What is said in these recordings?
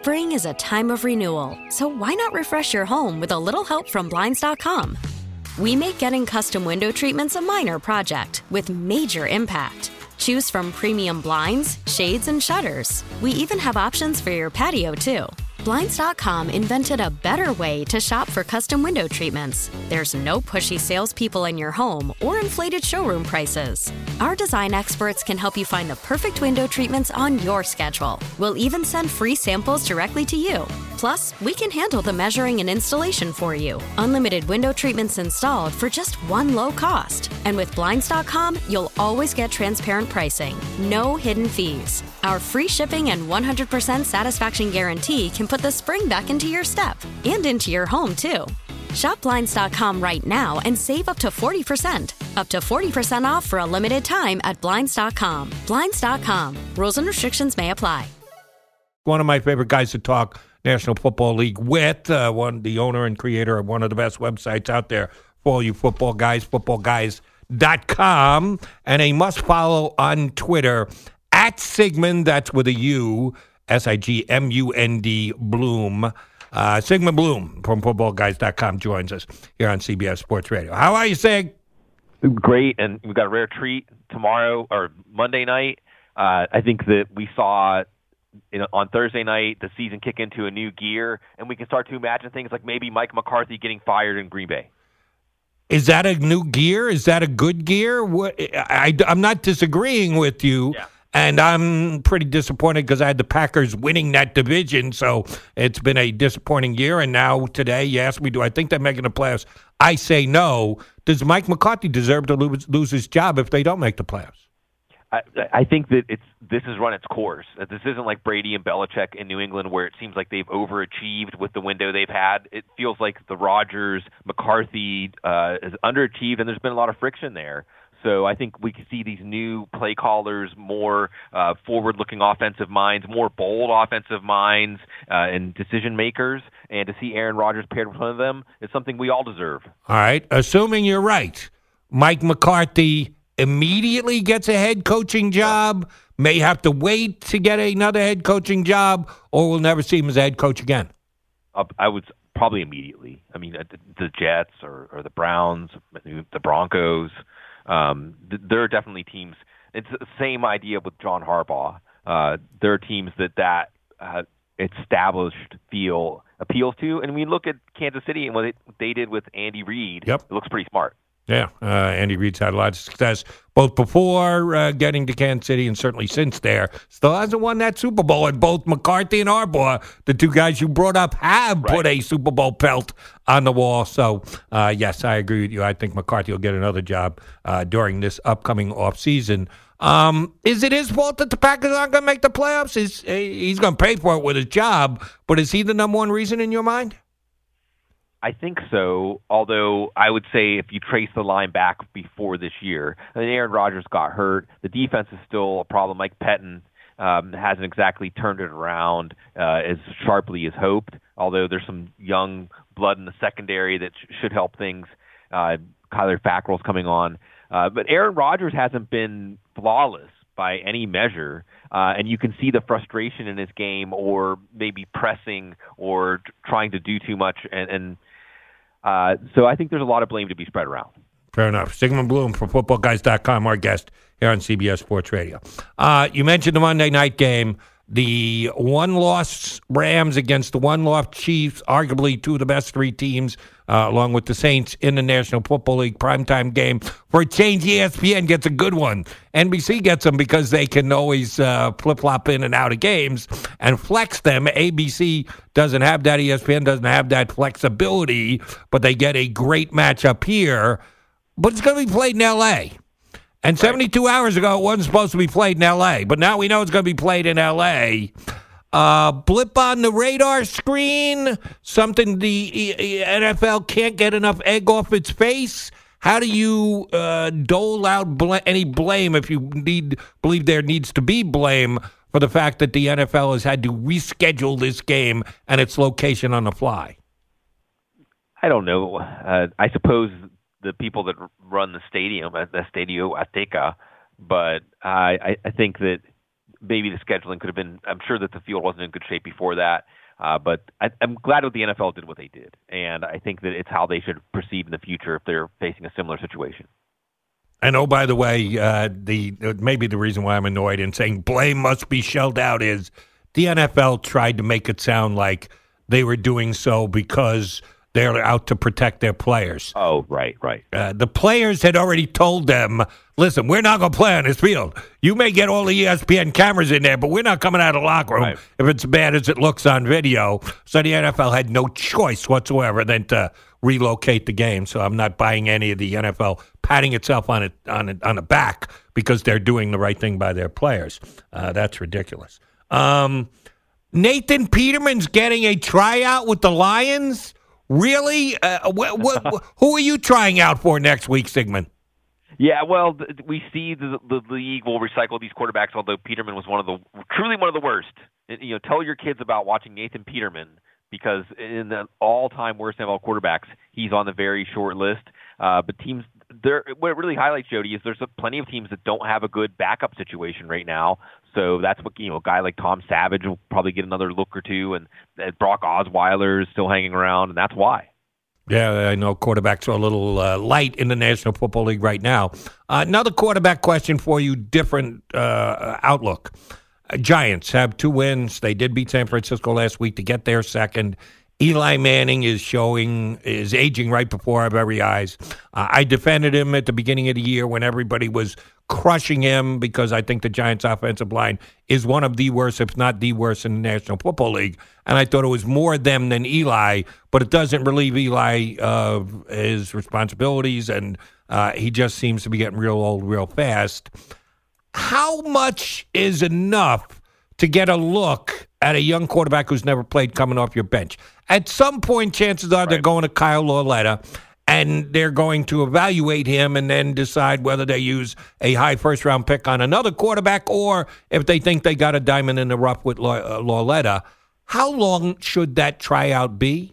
Spring is a time of renewal, so why not refresh your home with a little help from Blinds.com? We make getting custom window treatments a minor project with major impact. Choose from premium blinds, shades, and shutters. We even have options for your patio, too. Blinds.com invented a better way to shop for custom window treatments. There's no pushy salespeople in your home or inflated showroom prices. Our design experts can help you find the perfect window treatments on your schedule. We'll even send free samples directly to you. Plus, we can handle the measuring and installation for you. Unlimited window treatments installed for just one low cost. And with Blinds.com, you'll always get transparent pricing. No hidden fees. Our free shipping and 100% satisfaction guarantee can put the spring back into your step and into your home, too. Shop Blinds.com right now and save up to 40%. Up to 40% off for a limited time at Blinds.com. Blinds.com. Rules and restrictions may apply. One of my favorite guys to talk National Football League with, the owner and creator of one of the best websites out there for all you football guys, footballguys.com. And a must follow on Twitter, at Sigmund, that's with a U, Sigmund Bloom. Sigmund Bloom from footballguys.com joins us here on CBS Sports Radio. How are you, Sig? Great, and we've got a rare treat tomorrow or Monday night. I think that we saw on Thursday night the season kick into a new gear, and we can start to imagine things like maybe Mike McCarthy getting fired in Green Bay. Is that a new gear? Is that a good gear? I'm not disagreeing with you. Yeah. And I'm pretty disappointed because I had the Packers winning that division, so it's been a disappointing year. And now today, you ask me, do I think they're making the playoffs? I say no. Does Mike McCarthy deserve to lose his job if they don't make the playoffs? I think that this has run its course. This isn't like Brady and Belichick in New England where it seems like they've overachieved with the window they've had. It feels like the Rodgers-McCarthy has underachieved, and there's been a lot of friction there. So I think we can see these new play callers, more forward-looking offensive minds, more bold offensive minds, and decision makers. And to see Aaron Rodgers paired with one of them is something we all deserve. All right. Assuming you're right, Mike McCarthy immediately gets a head coaching job, may have to wait to get another head coaching job, or we'll never see him as a head coach again? I would probably immediately. I mean, the Jets or the Browns, the Broncos. There are definitely teams. It's the same idea with John Harbaugh. There are teams that established feel appeals to, and we look at Kansas City and what they did with Andy Reid. Yep. It looks pretty smart. Yeah, Andy Reid's had a lot of success both before getting to Kansas City and certainly since there. Still hasn't won that Super Bowl, and both McCarthy and Harbaugh, the two guys you brought up, have put a Super Bowl pelt on the wall. So, yes, I agree with you. I think McCarthy will get another job during this upcoming offseason. Is it his fault that the Packers aren't going to make the playoffs? He's going to pay for it with his job, but is he the number one reason in your mind? I think so, although I would say if you trace the line back before this year, I mean, Aaron Rodgers got hurt. The defense is still a problem. Mike Pettin hasn't exactly turned it around as sharply as hoped, although there's some young blood in the secondary that should help things. Kyler Fackrell's coming on. But Aaron Rodgers hasn't been flawless by any measure, and you can see the frustration in his game, or maybe pressing or trying to do too much, so I think there's a lot of blame to be spread around. Fair enough. Sigmund Bloom from footballguys.com, our guest here on CBS Sports Radio. You mentioned the Monday night game. The one-loss Rams against the one-loss Chiefs, arguably two of the best three teams, along with the Saints in the National Football League primetime game. For a change, ESPN gets a good one. NBC gets them because they can always flip-flop in and out of games and flex them. ABC doesn't have that. ESPN doesn't have that flexibility, but they get a great matchup here. But it's going to be played in L.A., and 72 hours ago, it wasn't supposed to be played in L.A., but now we know it's going to be played in L.A. Blip on the radar screen, something the NFL can't get enough egg off its face. How do you dole out any blame, if you believe there needs to be blame, for the fact that the NFL has had to reschedule this game and its location on the fly? I don't know. I suppose the people that run the stadium, the Stadio Azteca, but I think that maybe the scheduling could have been. I'm sure that the field wasn't in good shape before that. But I'm glad what the NFL did what they did, and I think that it's how they should proceed in the future if they're facing a similar situation. And oh, by the way, maybe the reason why I'm annoyed and saying blame must be shelled out is the NFL tried to make it sound like they were doing so because they're out to protect their players. Oh, right. The players had already told them, listen, we're not going to play on this field. You may get all the ESPN cameras in there, but we're not coming out of the locker room if it's as bad as it looks on video. So the NFL had no choice whatsoever than to relocate the game. So I'm not buying any of the NFL patting itself on the back because they're doing the right thing by their players. That's ridiculous. Nathan Peterman's getting a tryout with the Lions? Really? Who are you trying out for next week, Sigmund? Yeah, well, we see the league will recycle these quarterbacks, although Peterman was truly one of the worst. Tell your kids about watching Nathan Peterman because in the all-time worst NFL quarterbacks, he's on the very short list. But teams, what it really highlights, Jody, is there's plenty of teams that don't have a good backup situation right now. So that's what, a guy like Tom Savage will probably get another look or two, and Brock Osweiler is still hanging around, and that's why. Yeah, I know quarterbacks are a little light in the National Football League right now. Another quarterback question for you, different outlook. Giants have 2 wins. They did beat San Francisco last week to get their second. Eli Manning is aging right before our very eyes. I defended him at the beginning of the year when everybody was crushing him because I think the Giants' offensive line is one of the worst, if not the worst, in the National Football League. And I thought it was more them than Eli, but it doesn't relieve Eli of his responsibilities, and he just seems to be getting real old real fast. How much is enough to get a look at a young quarterback who's never played coming off your bench? At some point, chances are they're going to Kyle Lauletta, and they're going to evaluate him and then decide whether they use a high first-round pick on another quarterback or if they think they got a diamond in the rough with Lauletta. How long should that tryout be?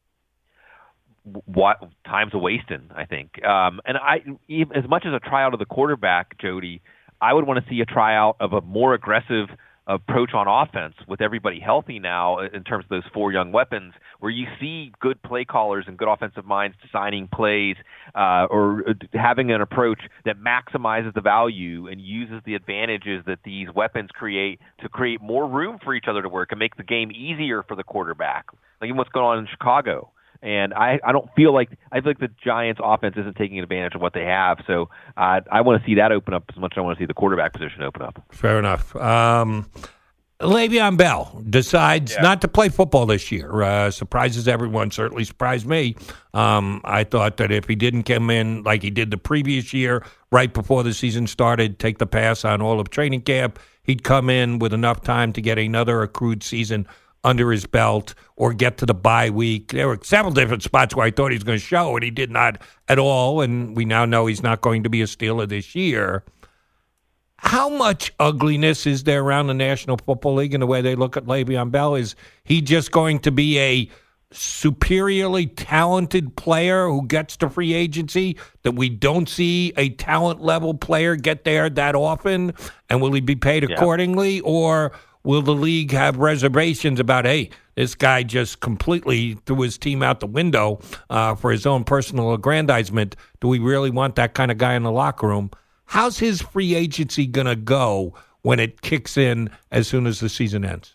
What time's a wasting, I think. And as much as a tryout of the quarterback, Jody, I would want to see a tryout of a more aggressive approach on offense with everybody healthy now in terms of those 4 young weapons, where you see good play callers and good offensive minds designing plays or having an approach that maximizes the value and uses the advantages that these weapons create to create more room for each other to work and make the game easier for the quarterback. Like what's going on in Chicago. And I feel like the Giants' offense isn't taking advantage of what they have. So I want to see that open up as much as I want to see the quarterback position open up. Fair enough. Le'Veon Bell decides not to play football this year. Surprises everyone. Certainly surprised me. I thought that if he didn't come in like he did the previous year, right before the season started, take the pass on all of training camp, he'd come in with enough time to get another accrued season under his belt or get to the bye week. There were several different spots where I thought he was going to show, and he did not at all, and we now know he's not going to be a Steeler this year. How much ugliness is there around the National Football League in the way they look at Le'Veon Bell? Is he just going to be a superiorly talented player who gets to free agency that we don't see a talent-level player get there that often, and will he be paid accordingly, or will the league have reservations about, hey, this guy just completely threw his team out the window for his own personal aggrandizement? Do we really want that kind of guy in the locker room? How's his free agency going to go when it kicks in as soon as the season ends?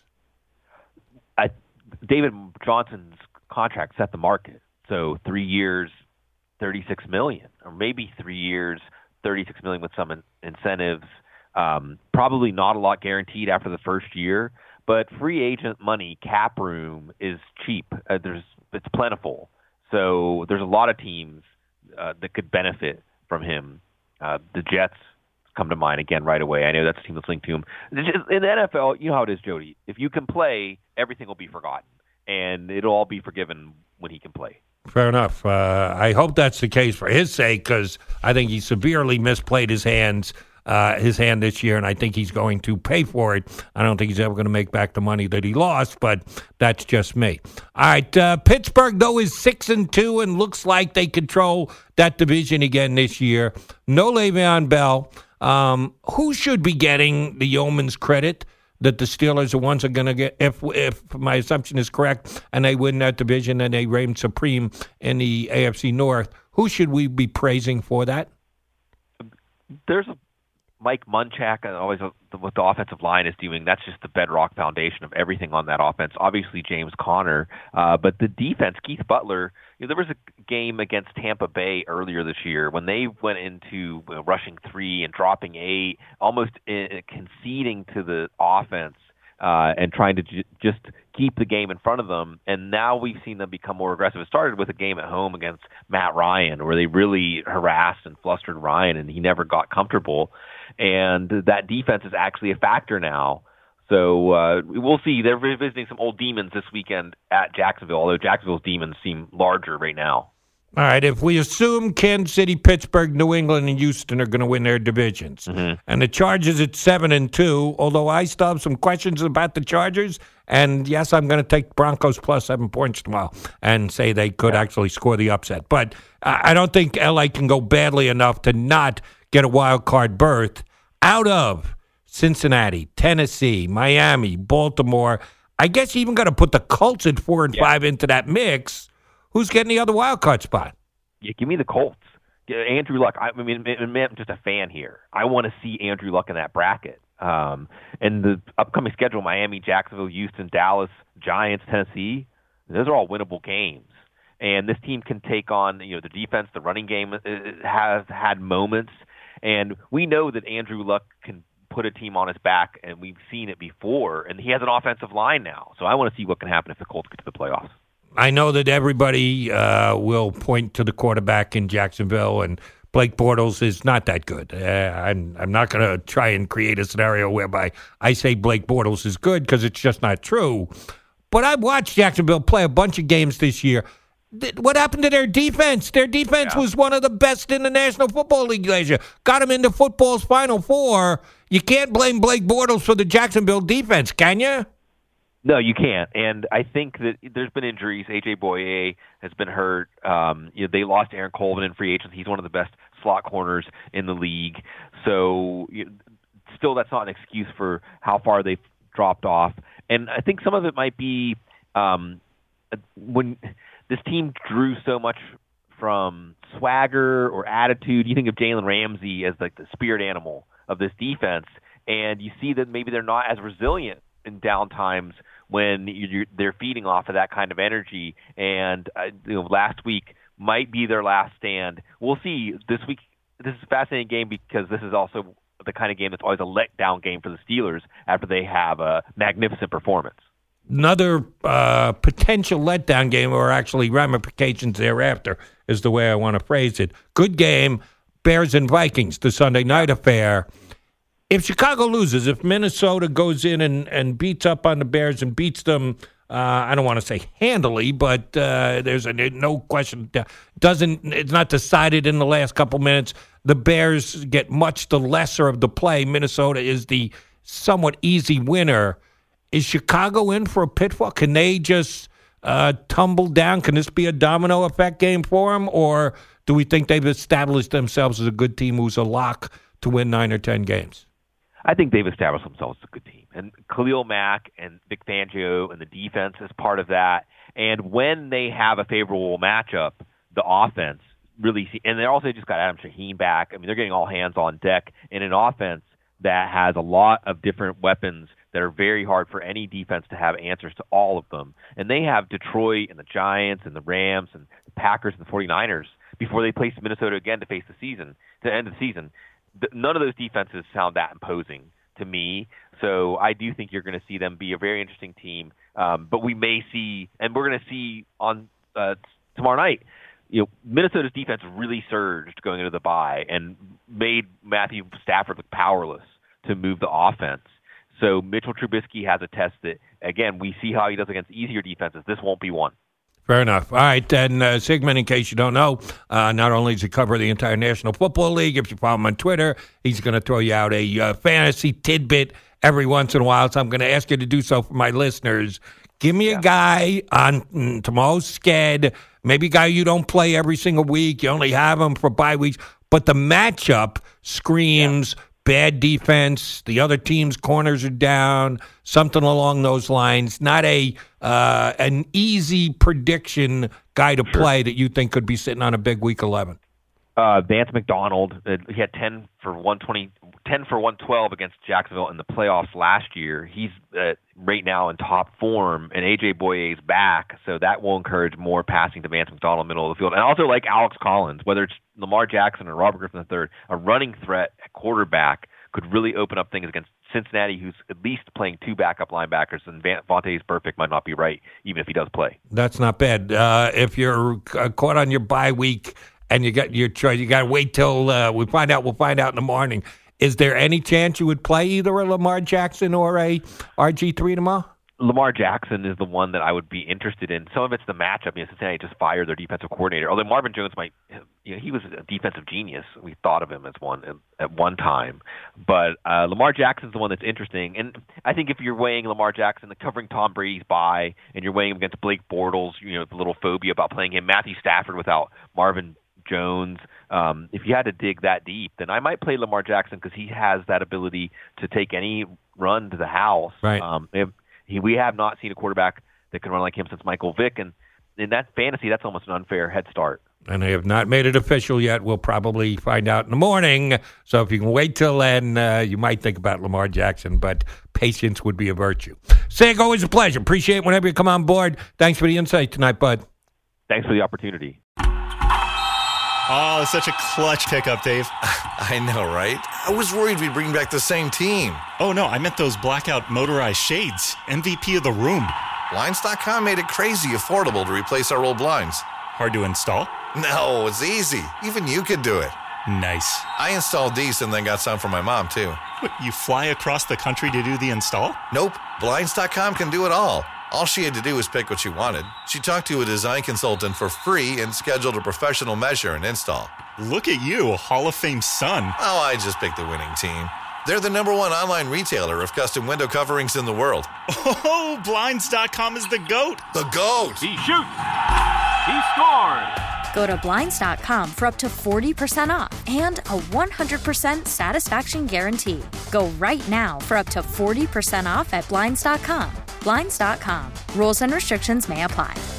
David Johnson's contract set the market. So 3 years, $36 million, or maybe 3 years, $36 million with some incentives. Probably not a lot guaranteed after the first year, but free agent money, cap room, is cheap. It's plentiful. So there's a lot of teams that could benefit from him. The Jets come to mind again right away. I know that's a team that's linked to him. In the NFL, you know how it is, Jody. If you can play, everything will be forgotten, and it'll all be forgiven when he can play. Fair enough. I hope that's the case for his sake, because I think he severely misplayed his hand this year, and I think he's going to pay for it. I don't think he's ever going to make back the money that he lost, but that's just me. All right, Pittsburgh, though, is 6-2 and looks like they control that division again this year. No Le'Veon Bell. Who should be getting the yeoman's credit that the Steelers are ones are going to get, if my assumption is correct, and they win that division and they reign supreme in the AFC North? Who should we be praising for that? There's Mike Munchak, and always what the offensive line is doing. That's just the bedrock foundation of everything on that offense. Obviously, James Conner, but the defense, Keith Butler. There was a game against Tampa Bay earlier this year when they went into rushing 3 and dropping 8, almost conceding to the offense and trying to just keep the game in front of them. And now we've seen them become more aggressive. It started with a game at home against Matt Ryan where they really harassed and flustered Ryan, and he never got comfortable. And that defense is actually a factor now. So we'll see. They're visiting some old demons this weekend at Jacksonville, although Jacksonville's demons seem larger right now. All right, if we assume Kansas City, Pittsburgh, New England, and Houston are going to win their divisions, and the Chargers at 7-2, although I still have some questions about the Chargers, and yes, I'm going to take Broncos plus 7 points tomorrow and say they could actually score the upset. But I don't think LA can go badly enough to not get a wild card berth out of Cincinnati, Tennessee, Miami, Baltimore. I guess you even got to put the Colts at 4 and 5 into that mix. Who's getting the other wild card spot? Yeah, give me the Colts. Andrew Luck. I mean, I'm just a fan here. I want to see Andrew Luck in that bracket. And the upcoming schedule: Miami, Jacksonville, Houston, Dallas, Giants, Tennessee. Those are all winnable games. And this team can take on the defense. The running game has had moments, and we know that Andrew Luck can put a team on his back, and we've seen it before. And he has an offensive line now, so I want to see what can happen if the Colts get to the playoffs. I know that everybody will point to the quarterback in Jacksonville, and Blake Bortles is not that good. I'm not going to try and create a scenario whereby I say Blake Bortles is good because it's just not true. But I've watched Jacksonville play a bunch of games this year. What happened to their defense? Their defense was one of the best in the National Football League last year. Got them into football's Final Four. You can't blame Blake Bortles for the Jacksonville defense, can you? No, you can't. And I think that there's been injuries. A.J. Boye has been hurt. They lost Aaron Colvin in free agency. He's one of the best slot corners in the league. So still, that's not an excuse for how far they've dropped off. And I think some of it might be when this team drew so much from swagger or attitude. You think of Jalen Ramsey as like the spirit animal of this defense, and you see that maybe they're not as resilient in down times when they're feeding off of that kind of energy. And last week might be their last stand. We'll see this week. This is a fascinating game because this is also the kind of game that's always a letdown game for the Steelers after they have a magnificent performance. Another potential letdown game, or actually ramifications thereafter, is the way I want to phrase it. Good game, Bears and Vikings, the Sunday night affair. If Chicago loses, if Minnesota goes in and beats up on the Bears and beats them, I don't want to say handily, but there's no question. It's not decided in the last couple minutes. The Bears get much the lesser of the play. Minnesota is the somewhat easy winner. Is Chicago in for a pitfall? Can they just tumble down? Can this be a domino effect game for them? Or do we think they've established themselves as a good team who's a lock to win 9 or 10 games? I think they've established themselves as a good team. And Khalil Mack and Vic Fangio and the defense is part of that. And when they have a favorable matchup, the offense really and they also just got Adam Shaheen back. I mean, they're getting all hands on deck in an offense that has a lot of different weapons that are very hard for any defense to have answers to all of them. And they have Detroit and the Giants and the Rams and the Packers and the 49ers before they place Minnesota again to face the end of the season. None of those defenses sound that imposing to me. So I do think you're going to see them be a very interesting team. But we may see, and we're going to see on tomorrow night, Minnesota's defense really surged going into the bye and made Matthew Stafford look powerless to move the offense. So Mitchell Trubisky has a test that, again, we see how he does against easier defenses. This won't be one. Fair enough. All right, and Sigmund, in case you don't know, not only does he cover the entire National Football League, if you follow him on Twitter, he's going to throw you out a fantasy tidbit every once in a while, so I'm going to ask you to do so for my listeners. Give me a guy on tomorrow's sched, maybe a guy you don't play every single week, you only have him for bye weeks, but the matchup screams bad defense, the other team's corners are down, something along those lines. Not an easy prediction guy to play that you think could be sitting on a big Week 11. Vance McDonald, he had 10 for 112 against Jacksonville in the playoffs last year. He's right now in top form, and A.J. Boye's back, so that will encourage more passing to Vance McDonald middle of the field. And also like Alex Collins, whether it's Lamar Jackson or Robert Griffin III, a running threat at quarterback could really open up things against Cincinnati, who's at least playing 2 backup linebackers, and Vontaze Burfict might not be right, even if he does play. That's not bad. If you're caught on your bye week and you got your choice, you got to wait till we'll find out in the morning. Is there any chance you would play either a Lamar Jackson or a RG3 tomorrow? Lamar Jackson is the one that I would be interested in. Some of it's the matchup. Cincinnati just fired their defensive coordinator. Although Marvin Jones he was a defensive genius. We thought of him as one at one time. But Lamar Jackson's the one that's interesting. And I think if you're weighing Lamar Jackson, covering Tom Brady's bye, and you're weighing him against Blake Bortles, the little phobia about playing him, Matthew Stafford without Marvin Jones, if you had to dig that deep, then I might play Lamar Jackson because he has that ability to take any run to the house. Right. We have not seen a quarterback that can run like him since Michael Vick, and in that fantasy, that's almost an unfair head start. And they have not made it official yet. We'll probably find out in the morning. So if you can wait till then, you might think about Lamar Jackson, but patience would be a virtue. Sig, always a pleasure. Appreciate it whenever you come on board. Thanks for the insight tonight, bud. Thanks for the opportunity. Oh, such a clutch pickup, Dave. I know, right? I was worried we'd bring back the same team. Oh, no, I meant those blackout motorized shades. MVP of the room. Blinds.com made it crazy affordable to replace our old blinds. Hard to install? No, it's easy. Even you could do it. Nice. I installed these and then got some for my mom, too. What, you fly across the country to do the install? Nope. Blinds.com can do it all. All she had to do was pick what she wanted. She talked to a design consultant for free and scheduled a professional measure and install. Look at you, Hall of Fame son. Oh, I just picked the winning team. They're the #1 online retailer of custom window coverings in the world. Oh, Blinds.com is the GOAT. The GOAT! He shoots. He scores. Go to Blinds.com for up to 40% off and a 100% satisfaction guarantee. Go right now for up to 40% off at Blinds.com. Blinds.com. Rules and restrictions may apply.